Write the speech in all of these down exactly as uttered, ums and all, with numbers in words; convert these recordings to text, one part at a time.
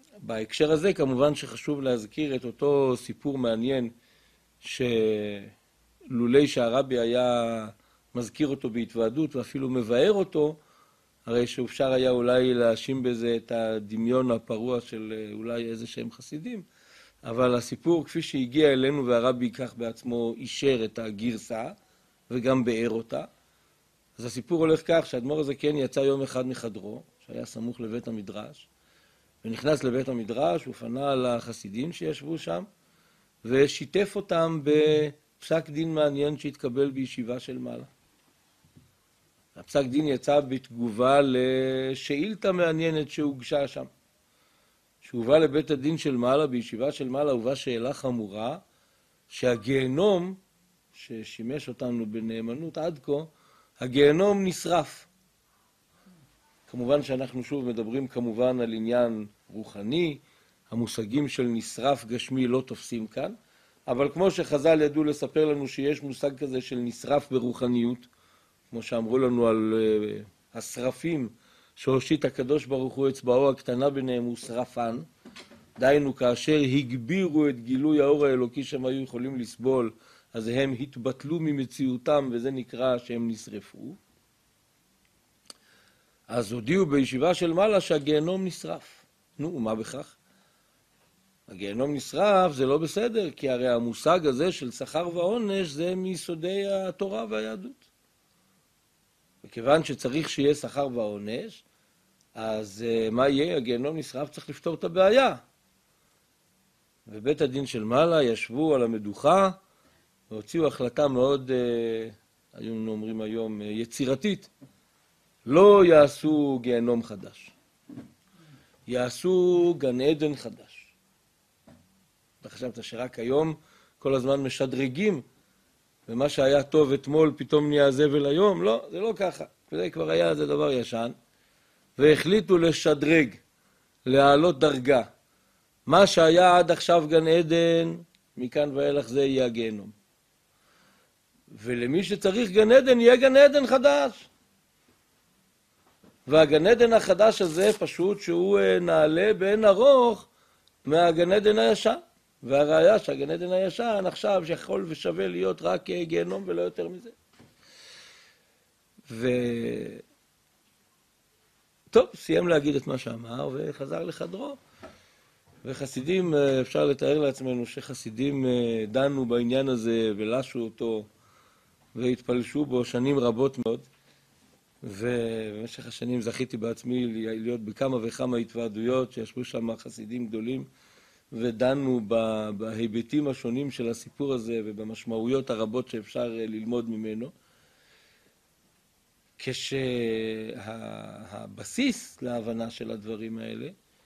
בהקשר הזה כמובן שחשוב להזכיר את אותו סיפור מעניין שלולי שהרבי היה מזכיר אותו בהתוועדות ואפילו מבאר אותו, הרי שאפשר היה אולי להאשים בזה את הדמיון הפרוע של אולי איזה שהם חסידים, אבל הסיפור כפי שהגיע אלינו והרבי כך בעצמו אישר את הגרסה וגם באר אותה. אז הסיפור הולך כך שהאדמו"ר הזקן יצא יום אחד מחדרו, שהיה סמוך לבית המדרש, ונכנס לבית המדרש ופנה לחסידים שישבו שם, ושיתף אותם בפסק דין מעניין שהתקבל בישיבה של מעלה. הפסק דין יצא בתגובה לשאילתה מעניינת שהוגשה שם. שהובא לבית הדין של מעלה, בישיבה של מעלה הובא שאלה חמורה, שהגיהנום, ששימש אותנו בנאמנות עד כה, הגיהנום נשרף. כמובן שאנחנו שוב מדברים כמובן על עניין רוחני, המושגים של נשרף גשמי לא תופסים כאן, אבל כמו שחז"ל ידעו לספר לנו שיש מושג כזה של נשרף ברוחניות, כמו שאמרו לנו על uh, השרפים שהושיט הקדוש ברוך הוא אצבעו הקטנה ביניהם הוא שרפן, דהיינו כאשר הגבירו את גילוי האור האלוקי שהם היו יכולים לסבול, אז הם התבטלו ממציאותם וזה נקרא שהם נשרפו. אז הודיעו בישיבה של מעלה שהגיהנום נשרף. נו, מה בכך? הגיהנום נשרף זה לא בסדר, כי הרי המושג הזה של שכר ועונש זה מיסודי התורה והיהדות. וכיוון שצריך שיהיה שכר ועונש, אז מה יהיה? הגיהנום נשרף, צריך לפתור את הבעיה. ובית הדין של מעלה ישבו על המדוכה, והוציאו החלטה מאוד, היום אומרים היום, יצירתית. לא יעשו גיהנום חדש. יעשו גן עדן חדש. אתה חשבת שרק היום כל הזמן משדרגים, ומה שהיה טוב אתמול פתאום נהיה זבל היום? לא, זה לא ככה. זה כבר היה, זה דבר ישן. והחליטו לשדרג, להעלות דרגה. מה שהיה עד עכשיו גן עדן, מכאן ואילך זה יהיה הגיהנום. ולמי שצריך גן עדן, יהיה גן עדן חדש. והגן עדן החדש הזה פשוט שהוא נעלה בעין ארוך מהגן עדן הישן. והראיה שהגן עדן הישן עכשיו שיכול ושווה להיות רק גיהנום ולא יותר מזה. ו... טוב, סיים להגיד את מה שאמר וחזר לחדרו. וחסידים, אפשר לתאר לעצמנו שחסידים דנו בעניין הזה ולשו אותו והתפלשו בו שנים רבות מאוד. ובמשך השנים זכיתי בעצמי להיות בכמה וכמה התוועדויות שישבו שם חסידים גדולים ודנו בהיבטים השונים של הסיפור הזה ובמשמעויות הרבות שאפשר ללמוד ממנו. כשהבסיס להבנה של הדברים האלה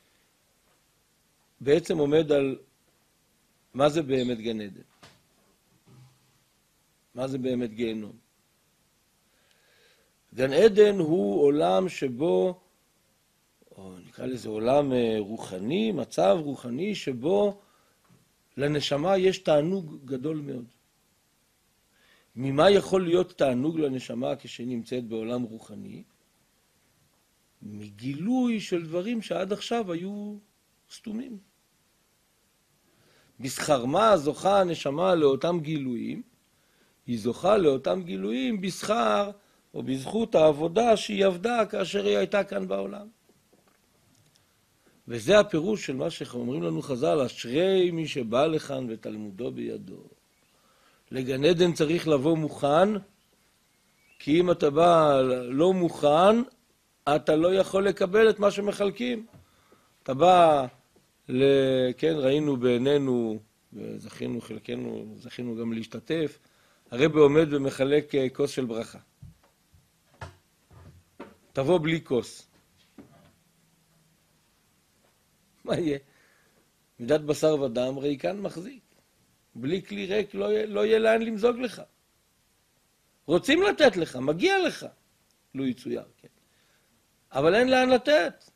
בעצם עומד על מה זה באמת גן עדן, מה זה באמת גיהנום. גן עדן הוא עולם שבו, או נקרא לזה עולם רוחני, מצב רוחני שבו לנשמה יש תענוג גדול מאוד. ממה יכול להיות תענוג לנשמה כשהיא נמצאת בעולם רוחני? מגילוי של דברים שעד עכשיו היו סתומים. בשכר מה זוכה הנשמה לאותם גילויים? היא זוכה לאותם גילויים בשכר או בזכות העבודה שהיא עבדה כאשר היא הייתה כאן בעולם. וזה הפירוש של מה שאומרים לנו חז"ל, אשרי מי שבא לכאן ותלמודו בידו. לגן עדן צריך לבוא מוכן, כי אם אתה בא לא מוכן, אתה לא יכול לקבל את מה שמחלקים. אתה בא, כן, ראינו בעינינו, וזכינו חלקנו, זכינו גם להשתתף, הרבי עומד ומחלק כוס של ברכה. תבוא בלי כוס. מה יהיה? מידת בשר ודם ריקן מחזיק. בלי כלי ריק לא, לא יהיה לאן למזוג לך. רוצים לתת לך, מגיע לך. לא יצויר, כן. אבל אין לאן לתת.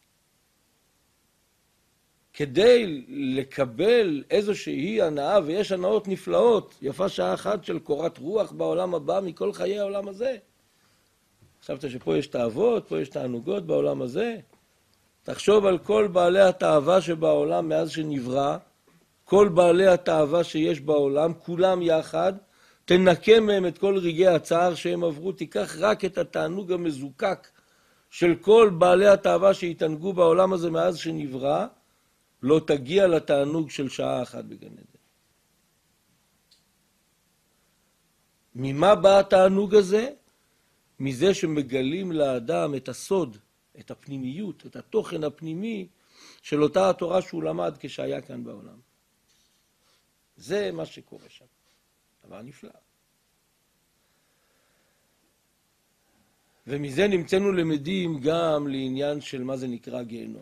כדי לקבל איזושהי הנאה, ויש הנאות נפלאות, יפה שעה אחת של קורת רוח בעולם הבא מכל חיי העולם הזה. חשבת שפה יש תאוות, פה יש תענוגות בעולם הזה. תחשוב על כל בעלי התאווה שבעולם מאז שנברא, כל בעלי התאווה שיש בעולם, כולם יחד, תנקה מהם את כל רגעי הצער שהם עברו, תיקח רק את התענוג המזוקק של כל בעלי התאווה שהתענגו בעולם הזה מאז שנברא, לא תגיע לתענוג של שעה אחת בגן עדן. ממה בא התענוג הזה? מזה שמגלים לאדם את הסוד, את הפנימיות, את התוכן הפנימי של אותה התורה שהוא למד כשהיה כאן בעולם. זה מה שקורה שם. דבר נפלא. ומזה נמצאנו למדים גם לעניין של מה זה נקרא גיהנום.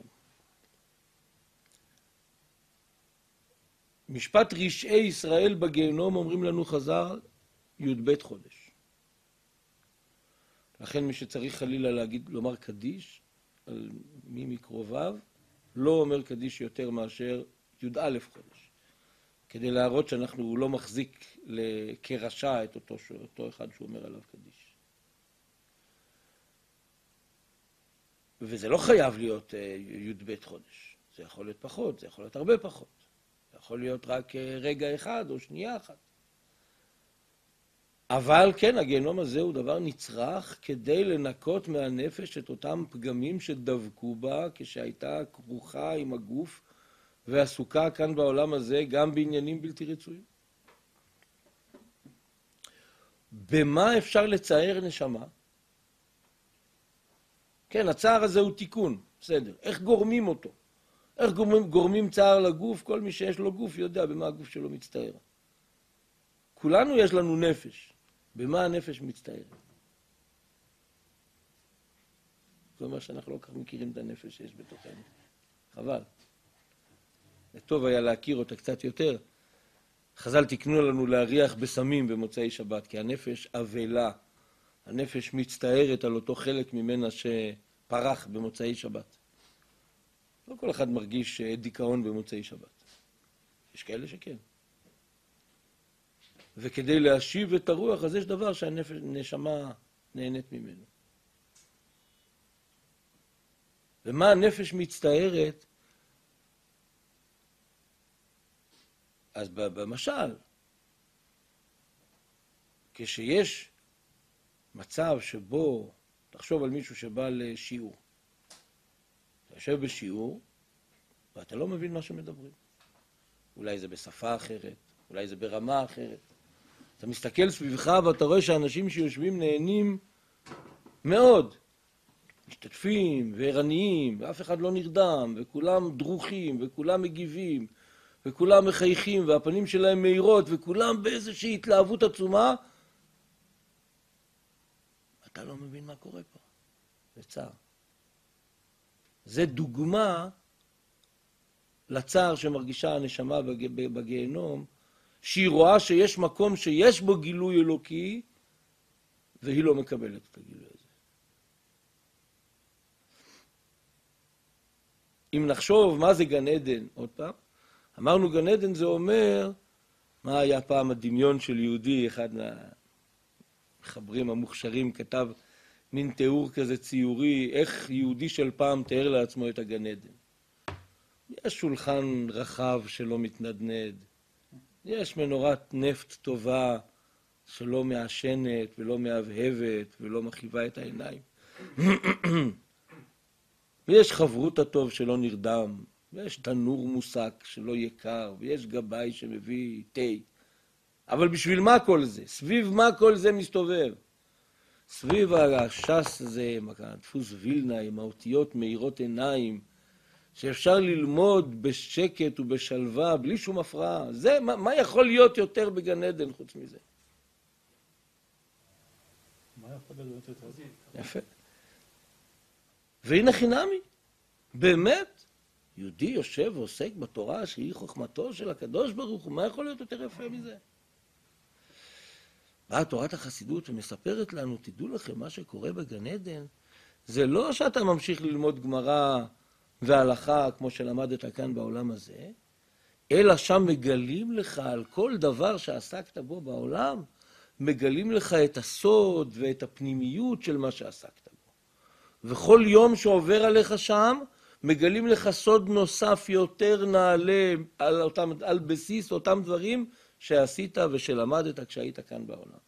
משפט רשעי ישראל בגיהנום, אומרים לנו חז"ל, י"ב חודש. לכן מי שצריך חלילה להגיד, לומר קדיש על מי מקרוביו, לא אומר קדיש יותר מאשר י"א חודש. כדי להראות שאנחנו לא מחזיק כרשע את אותו, אותו אחד שהוא אומר עליו קדיש. וזה לא חייב להיות י"ב חודש. זה יכול להיות פחות, זה יכול להיות הרבה פחות. זה יכול להיות רק רגע אחד או שנייה אחת. אבל כן, הגיהנום הזה הוא דבר נצרך כדי לנקות מהנפש את אותם פגמים שדבקו בה כשהייתה כרוכה עם הגוף ועסוקה כאן בעולם הזה גם בעניינים בלתי רצויים. במה אפשר לצייר נשמה? כן, הצער הזה הוא תיקון, בסדר. איך גורמים אותו? איך גורמים, גורמים צער לגוף? כל מי שיש לו גוף יודע במה הגוף שלו מצטער. כולנו יש לנו נפש. במה הנפש מצטערת? זה אומר שאנחנו לא כך מכירים את הנפש שיש בתוכנו. חבל. טוב היה להכיר אותה קצת יותר. חז"ל תקנו לנו להריח בסמים במוצאי שבת, כי הנפש אבלה. הנפש מצטערת על אותו חלק ממנה שפרח במוצאי שבת. לא כל אחד מרגיש דיכאון במוצאי שבת. יש כאלה שכן. וכדי להשיב את הרוח, אז יש דבר שהנשמה נהנית ממנו. ומה הנפש מצטערת? אז במשל, כשיש מצב שבו, תחשוב על מישהו שבא לשיעור. אתה יושב בשיעור, ואתה לא מבין מה שמדברים. אולי זה בשפה אחרת, אולי זה ברמה אחרת. אתה מסתכל סביבך ואתה רואה שאנשים שיושבים נהנים מאוד. משתתפים וערניים, ואף אחד לא נרדם, וכולם דרוכים, וכולם מגיבים, וכולם מחייכים, והפנים שלהם מהירות, וכולם באיזושהי התלהבות עצומה. אתה לא מבין מה קורה פה. זה צער. זה דוגמה לצער שמרגישה הנשמה בגיהנום, שהיא רואה שיש מקום שיש בו גילוי אלוקי, והיא לא מקבלת את הגילוי הזה. אם נחשוב מה זה גן עדן, עוד פעם, אמרנו גן עדן זה אומר, מה היה פעם הדמיון של יהודי, אחד מהמחברים המוכשרים כתב מין תיאור כזה ציורי, איך יהודי של פעם תיאר לעצמו את הגן עדן. יש שולחן רחב שלא מתנדנד, יש מנורת נפט טובה שלא מעשנת ולא מהבהבת ולא מחיבה את העיניים. ויש חברות הטוב שלא נרדם, ויש תנור מוסק שלא יקר, ויש גבאי שמביא תה. אבל בשביל מה כל זה? סביב מה כל זה מסתובב? סביב הש"ס הזה, דפוס וילנה, עם האותיות מאירות עיניים, שאפשר ללמוד בשקט ובשלווה, בלי שום הפרעה. זה, מה, מה יכול להיות יותר בגן עדן חוץ מזה? מה יכול להיות יותר? יפה. והנה חינמי. באמת, יהודי יושב ועוסק בתורה שהיא חוכמתו של הקדוש ברוך הוא, מה יכול להיות יותר יפה מזה? באה תורת החסידות ומספרת לנו, תדעו לכם, מה שקורה בגן עדן, זה לא שאתה ממשיך ללמוד גמרא והלכה כמו שלמדת כאן בעולם הזה, אלא שם מגלים לך על כל דבר שעסקת בו בעולם, מגלים לך את הסוד ואת הפנימיות של מה שעסקת בו. וכל יום שעובר עליך שם, מגלים לך סוד נוסף יותר נעלה על, אותם, על בסיס אותם דברים שעשית ושלמדת כשהיית כאן בעולם.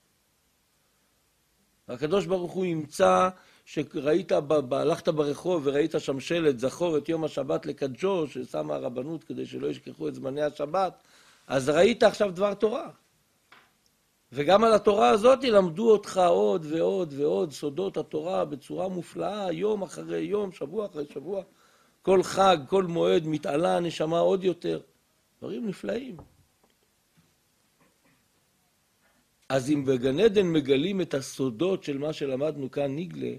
הקדוש ברוך הוא ימצא שראית, הלכת ברחוב וראית שם שלט, זכור את יום השבת לקדשו, ששמה הרבנות כדי שלא ישכחו את זמני השבת, אז ראית עכשיו דבר תורה. וגם על התורה הזאת למדו אותך עוד ועוד ועוד סודות התורה בצורה מופלאה, יום אחרי יום, שבוע אחרי שבוע. כל חג, כל מועד מתעלה הנשמה עוד יותר. דברים נפלאים. אז אם בגן עדן מגלים את הסודות של מה שלמדנו כאן נגלה,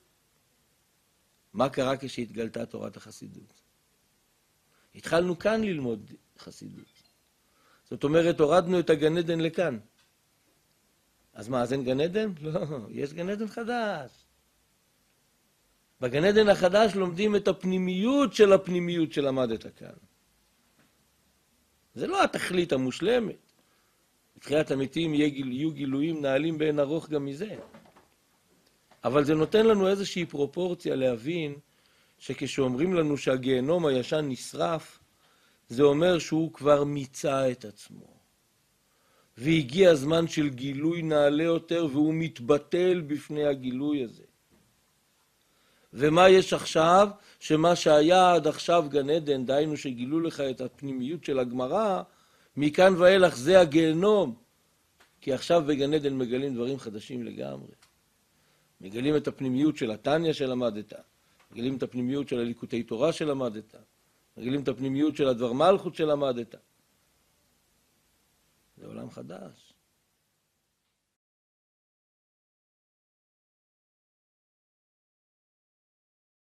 מה קרה כשהתגלתה תורת החסידות? התחלנו כאן ללמוד חסידות. זאת אומרת, הורדנו את הגן עדן לכאן. אז מה, אז אין גן עדן? לא, יש גן עדן חדש. בגן עדן החדש לומדים את הפנימיות של הפנימיות שלמדת כאן. זה לא התכלית המושלמת. בתחיית המתים יהיו גילויים נעלים בעין ארוך גם מזה. אבל זה נותן לנו איזושהי פרופורציה להבין שכשאומרים לנו שהגיהנום הישן נשרף, זה אומר שהוא כבר מיצה את עצמו. והגיע הזמן של גילוי נעלה יותר, והוא מתבטל בפני הגילוי הזה. ומה יש עכשיו? שמה שהיה עד עכשיו גן עדן, דהיינו שגילו לך את הפנימיות של הגמרא, מכאן ואילך זה הגיהנום. כי עכשיו בגן עדן מגלים דברים חדשים לגמרי. מגלים את הפנימיות של התניא שלמדת, מגלים את הפנימיות של הליקוטי תורה שלמדת, מגלים את הפנימיות של הדבר מלכות שלמדת. זה עולם חדש.